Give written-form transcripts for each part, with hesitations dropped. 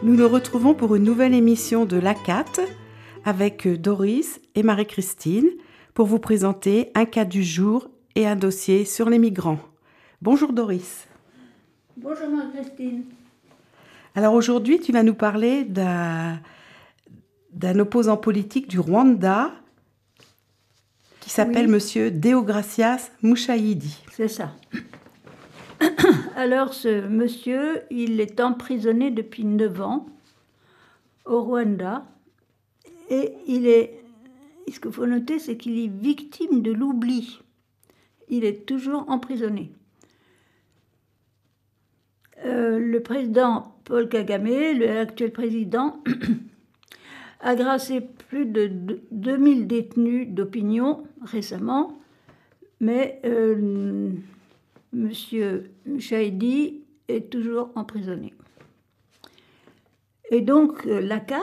Nous nous retrouvons pour une nouvelle émission de l'ACAT avec Doris et Marie-Christine pour vous présenter un cas du jour et un dossier sur les migrants. Bonjour Doris. Bonjour Marie-Christine. Alors aujourd'hui, tu vas nous parler d'un opposant politique du Rwanda qui s'appelle Monsieur Deogracias Mushayidi. C'est ça. Alors ce monsieur, il est emprisonné depuis 9 ans au Rwanda et ce qu'il faut noter, c'est qu'il est victime de l'oubli. Il est toujours emprisonné. Le président Paul Kagame, l'actuel président, a gracié plus de 2000 détenus d'opinion récemment, mais M. Mushayidi est toujours emprisonné. Et donc l'ACAT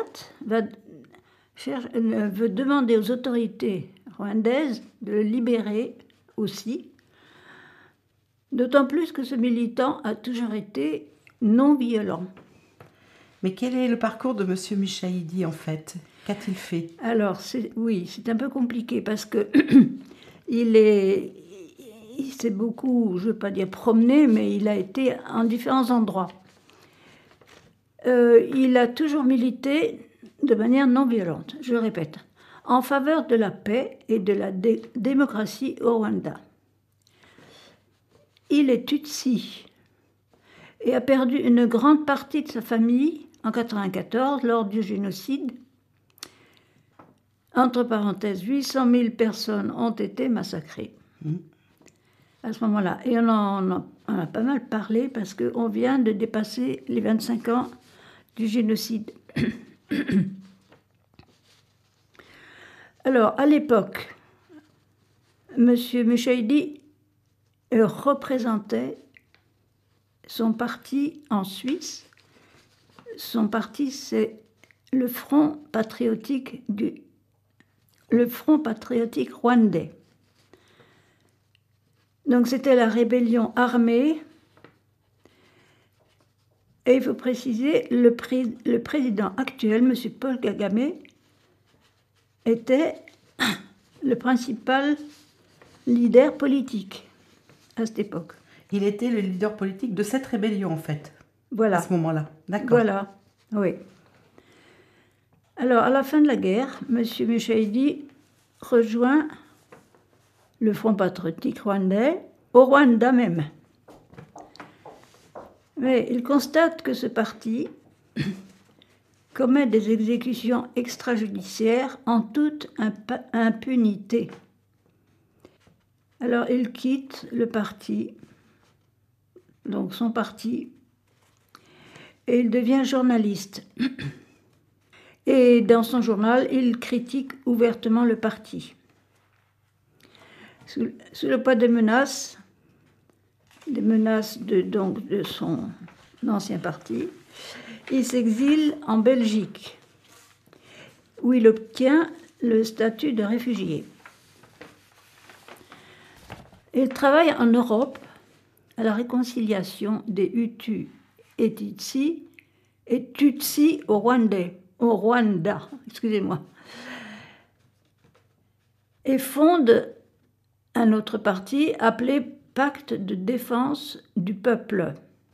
veut demander aux autorités rwandaises de le libérer aussi, d'autant plus que ce militant a toujours été non violent. Mais quel est le parcours de M. Mushayidi en fait? Qu'a-t-il fait? Alors, c'est un peu compliqué parce que il s'est beaucoup, je ne veux pas dire promené, mais il a été en différents endroits. Il a toujours milité de manière non violente, je le répète, en faveur de la paix et de la démocratie au Rwanda. Il est Tutsi et a perdu une grande partie de sa famille en 1994 lors du génocide. Entre parenthèses, 800 000 personnes ont été massacrées à ce moment-là. Et on a pas mal parlé parce qu'on vient de dépasser les 25 ans du génocide. Alors, à l'époque, M. Mushayidi représentait son parti en Suisse. Son parti, c'est le Front patriotique rwandais. Donc c'était la rébellion armée. Et il faut préciser, le président actuel, M. Paul Kagame, était le principal leader politique à cette époque. Il était le leader politique de cette rébellion en fait. Voilà. À ce moment-là, d'accord. Voilà, oui. Alors, à la fin de la guerre, M. Mushayidi rejoint le Front patriotique rwandais, au Rwanda même. Mais il constate que ce parti commet des exécutions extrajudiciaires en toute impunité. Alors, il quitte le parti, donc son parti, et il devient journaliste. Et dans son journal, il critique ouvertement le parti. Sous le poids des menaces de son ancien parti, il s'exile en Belgique, où il obtient le statut de réfugié. Il travaille en Europe à la réconciliation des Hutus et Tutsi au Rwanda, et fonde un autre parti appelé Pacte de défense du peuple.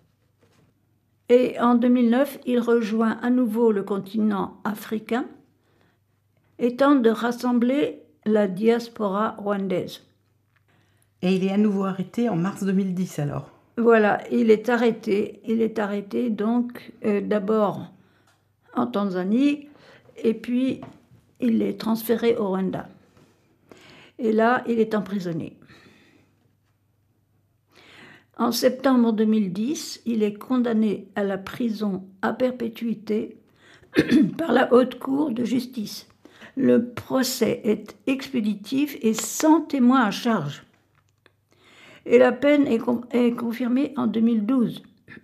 Et en 2009, il rejoint à nouveau le continent africain et tente de rassembler la diaspora rwandaise. Et il est à nouveau arrêté en mars 2010 alors? Voilà, il est arrêté donc d'abord en Tanzanie et puis il est transféré au Rwanda. Et là, il est emprisonné. En septembre 2010, il est condamné à la prison à perpétuité par la Haute Cour de justice. Le procès est expéditif et sans témoin à charge. Et la peine est confirmée en 2012.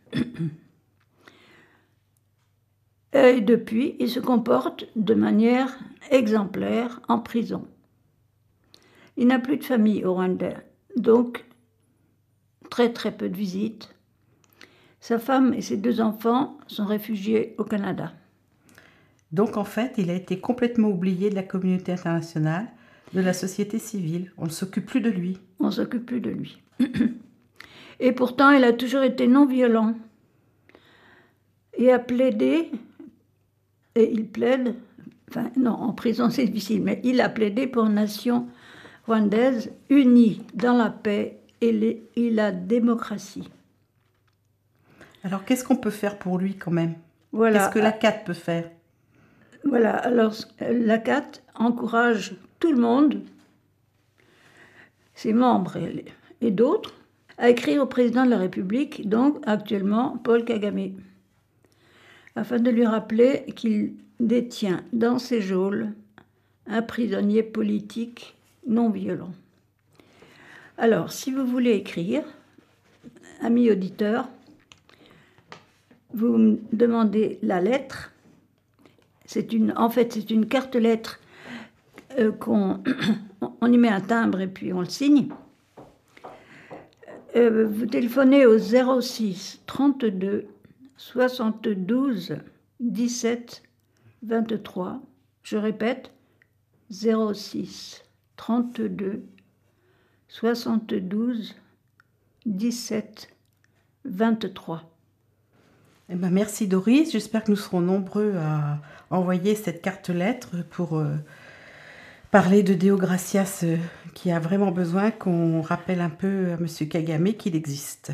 Et depuis, il se comporte de manière exemplaire en prison. Il n'a plus de famille au Rwanda, donc très très peu de visites. Sa femme et ses 2 enfants sont réfugiés au Canada. Donc en fait, il a été complètement oublié de la communauté internationale, de la société civile. On ne s'occupe plus de lui. On ne s'occupe plus de lui. Et pourtant, il a toujours été non-violent. Et a plaidé, et il plaide, enfin non, en prison c'est difficile, mais il a plaidé pour une nation rwandaise unie dans la paix et la démocratie. Alors qu'est-ce qu'on peut faire pour lui quand même? Voilà. Qu'est-ce que la CAT peut faire? Voilà, alors la CAT encourage tout le monde, ses membres et d'autres, à écrire au président de la République, donc actuellement Paul Kagame, afin de lui rappeler qu'il détient dans ses geôles un prisonnier politique non violent. Alors, si vous voulez écrire, amis auditeurs, vous me demandez la lettre. En fait, c'est une carte lettre on y met un timbre et puis on le signe. Vous téléphonez au 06 32 72 17 23. Je répète, 06 32 72 17 23. Eh ben, merci Doris, j'espère que nous serons nombreux à envoyer cette carte-lettre pour parler de Deo Gracias qui a vraiment besoin qu'on rappelle un peu à M. Kagame qu'il existe.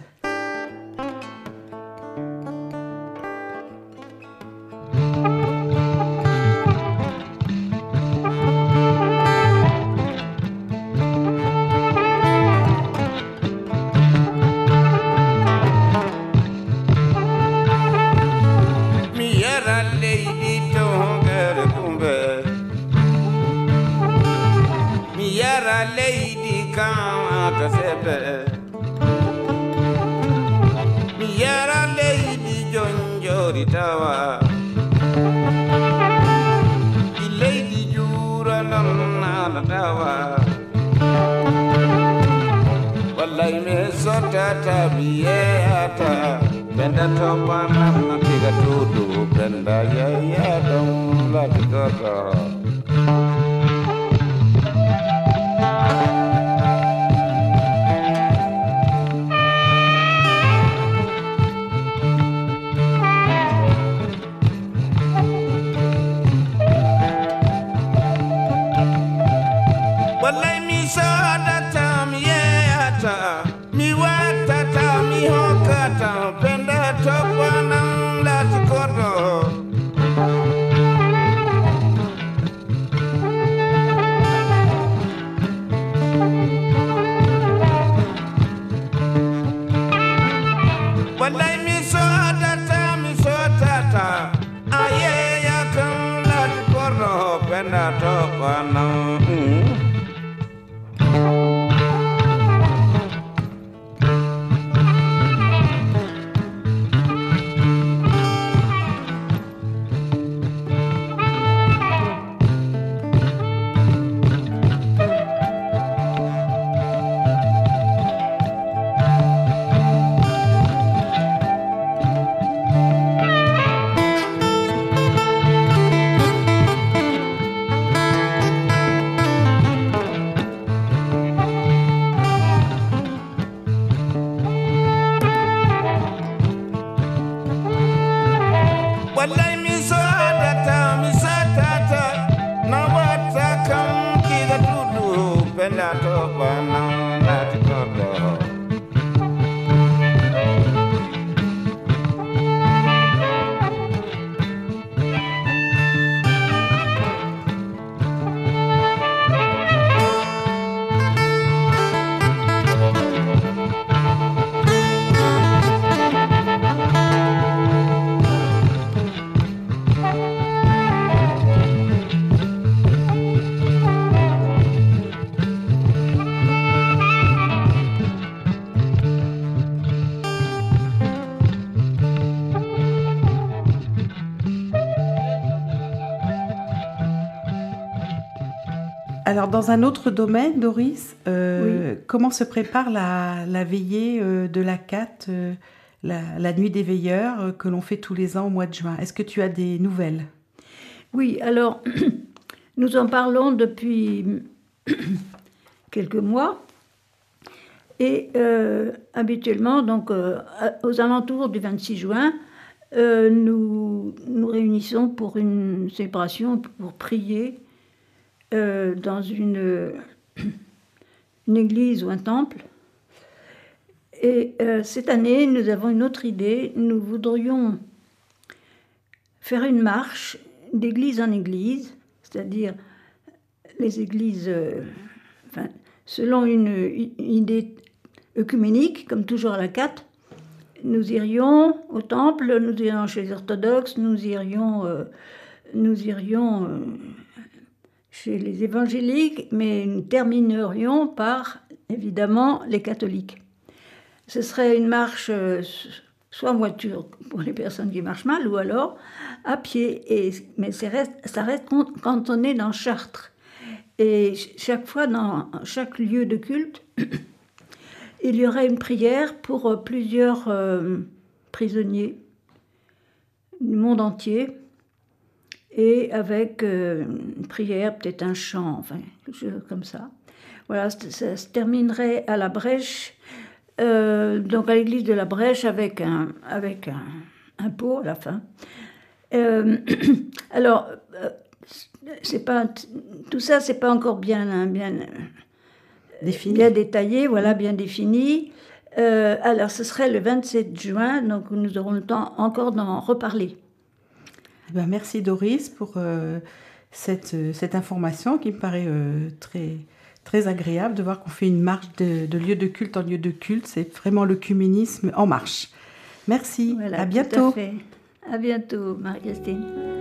Alors, dans un autre domaine, Doris, Oui. Comment se prépare la veillée de la CAT la nuit des veilleurs que l'on fait tous les ans au mois de juin. Est-ce que tu as des nouvelles? Oui, alors, nous en parlons depuis quelques mois. Et habituellement, donc, aux alentours du 26 juin, nous nous réunissons pour une célébration, pour prier dans une église ou un temple. Et cette année, nous avons une autre idée. Nous voudrions faire une marche d'église en église, c'est-à-dire les églises, selon une idée œcuménique, comme toujours à la CAT. Nous irions au temple, nous irions chez les orthodoxes, nous irions chez les évangéliques, mais nous terminerions par, évidemment, les catholiques. Ce serait une marche soit en voiture pour les personnes qui marchent mal, ou alors à pied. Mais ça reste cantonné dans Chartres. Et chaque fois, dans chaque lieu de culte, il y aurait une prière pour plusieurs prisonniers du monde entier, et avec une prière, peut-être un chant, enfin, quelque chose comme ça. Voilà, ça se terminerait à la Brèche, donc à l'église de la Brèche, avec un pot à la fin. Alors, tout ça, c'est pas encore bien Défini. Bien détaillé, voilà, bien défini. Alors, ce serait le 27 juin, donc nous aurons le temps encore d'en reparler. Merci Doris pour cette information qui me paraît très, très agréable de voir qu'on fait une marche de lieu de culte en lieu de culte. C'est vraiment l'œcuménisme en marche. Merci, Voilà, à bientôt. tout à fait. À bientôt, Marie-Christine.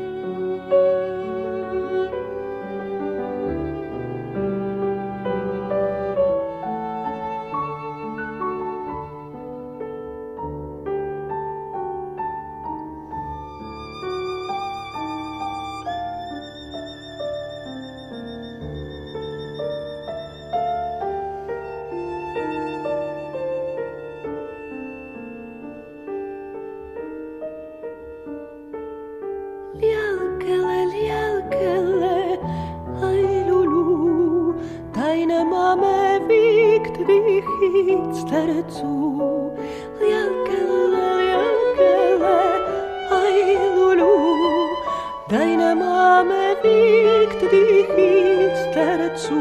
Deine Mame wiegt dich jetzt dazu.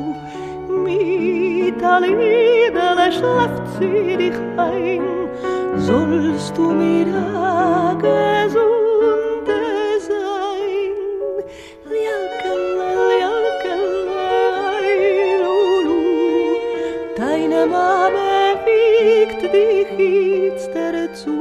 Mit der Liebe schläft sie dich ein. Sollst du mir a gesunde sein? Lialkele, lialkele, ai lulu. Deine Mame wiegt dich jetzt dazu.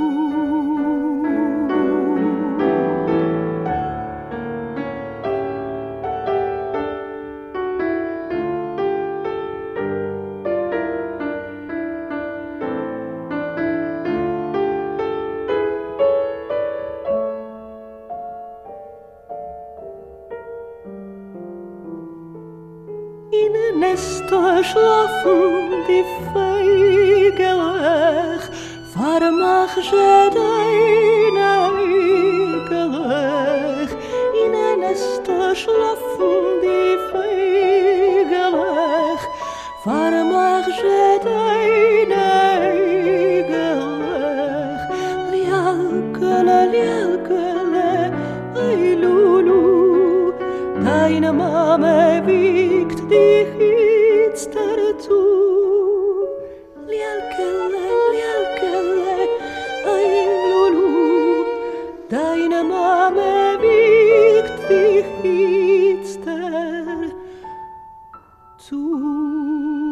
Nester schlafen die Vögel, vermach je deine Hügel. In ein Nester schlafen die Vögel, vermach je deine Hügel. Lialkele, lialkele, ai lulu, deine Mame wiegt dich jetzt dazu. Lialkele, lialkele, ai lulu, deine Mame wiegt dich jetzt dazu.